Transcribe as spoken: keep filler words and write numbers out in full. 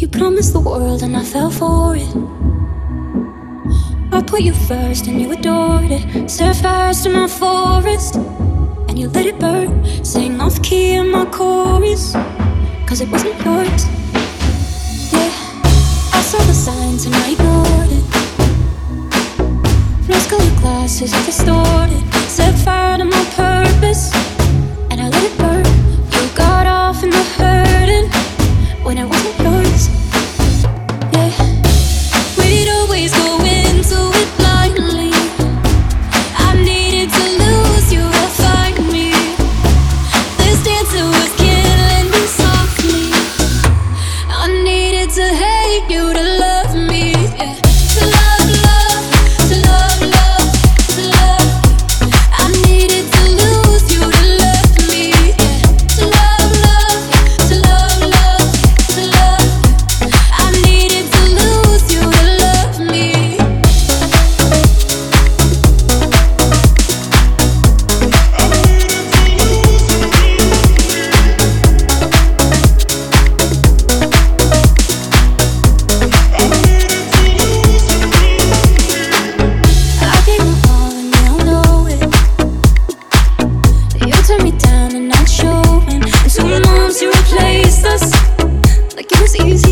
You promised the world and I fell for it. I put you first and you adored it. Set fires to my forest and you let it burn. Sang off key in my chorus, cause it wasn't yours. Yeah, I saw the signs and I ignored it. Rose colored glasses are distorted. Set fire to my purpose and I let it burn. You got off in the hurting when it wasn't yours. Yeah, we'd always go into it blindly. I needed to lose you to find me. This dancer was killing me softly. I needed to hate you to love me. Yeah, to love, love, to love, love, to love. I needed to lose you to love me. Yeah, to love, love, to love, love, to love. I needed to lose you to love me. I gave my all and you don't know it. You turned me down and not showing. And two months you replaced us like it was easy.